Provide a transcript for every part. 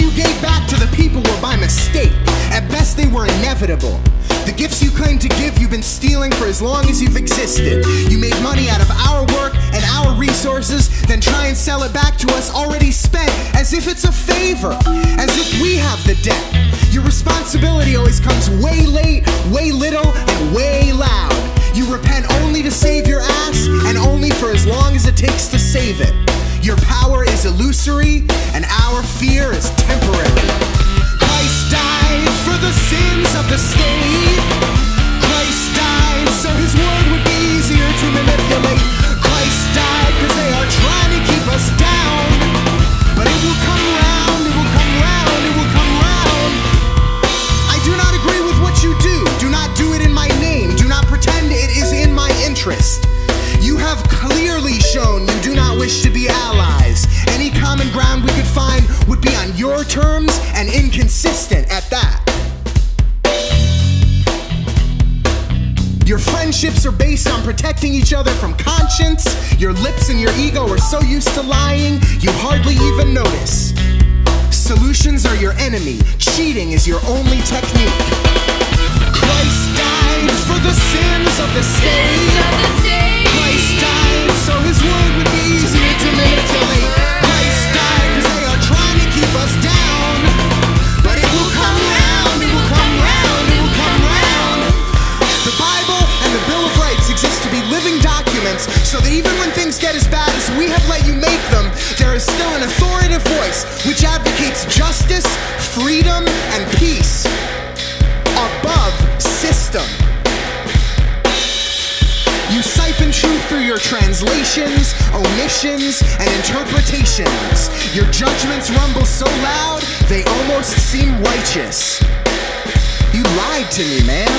you gave back to the people were by mistake. At best they were inevitable. The gifts you claim to give you've been stealing for as long as you've existed. You made money out of our work and our resources, then try and sell it back to us already spent, as if it's a favor, as if we have the debt. Your responsibility always comes way late, way little, and way loud. You repent only to save your ass, and only for as long as it takes to save it. Your power is illusory, and our fear is temporary. Christ died for the sins of the state. Christ died so his word would be easier to manipulate. Christ died because they are trying to keep us down. But it will come round, it will come round, it will come round. I do not agree with what you do. Do not do it in my name. Do not pretend it is in my interest. You have clearly shown you do not wish to be allies. Any common ground we could find would be on your terms and inconsistent at that. Your friendships are based on protecting each other from conscience. Your lips and your ego are so used to lying, you hardly even notice. Solutions are your enemy. Cheating is your only technique. Christ died for the sins of the state. Christ died so his word would be easier to manipulate. Christ died because they are trying to keep us down. But it will come round, it will come round, it will come round. The Bible and the Bill of Rights exist to be living documents, so that even when things get as bad as we have let you make them, there is still an authoritative voice which advocates justice, freedom, and peace above system. You siphon truth through your translations, omissions, and interpretations. Your judgments rumble so loud, they almost seem righteous. You lied to me, man.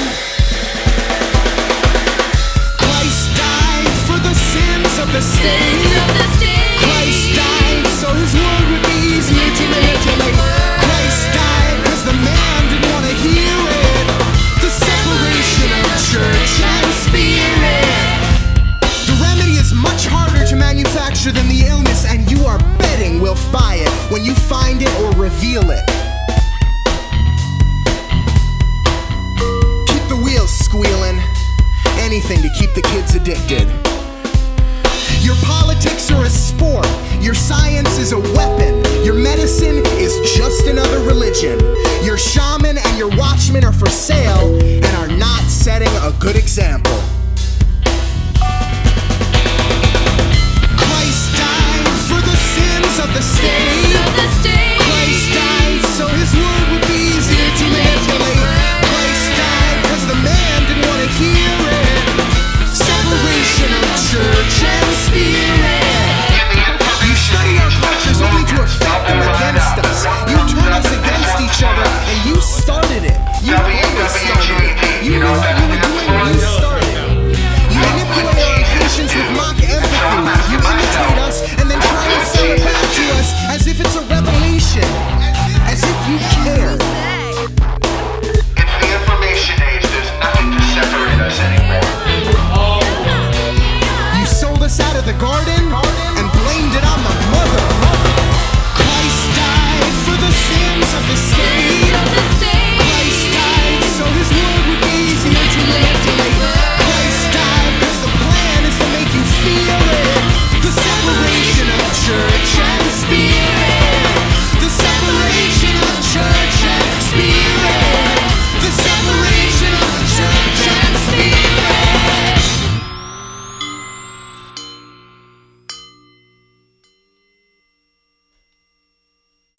Christ died for the sins of the state. Christ died so his word would be easier to manipulate. Christ died because the man didn't want to hear it. The separation of church and spirit. The remedy is much harder to manufacture than the illness, and you are betting we'll buy it when you find it or reveal it. Keep the wheels squealing. Anything to keep the kids addicted. Your politics are a sport. Your science is a weapon. Your medicine is just another religion. Your shaman and your watchmen are for sale and are not setting a good example. Christ died for the sins of the state. Christ died so his word would be easier to manipulate. Christ died because the man didn't want to hear it. Separation of church and spirit. You study our cultures only to affect them against us. You turn us against each other, and you started it. You always started it. You knew what you were doing when you started. You manipulate our impatience with mock empathy. You imitate us and then try to sell it back to us as if it's a revelation. As if you care. It's the information age. There's nothing to separate us anymore. You sold us out of the garden.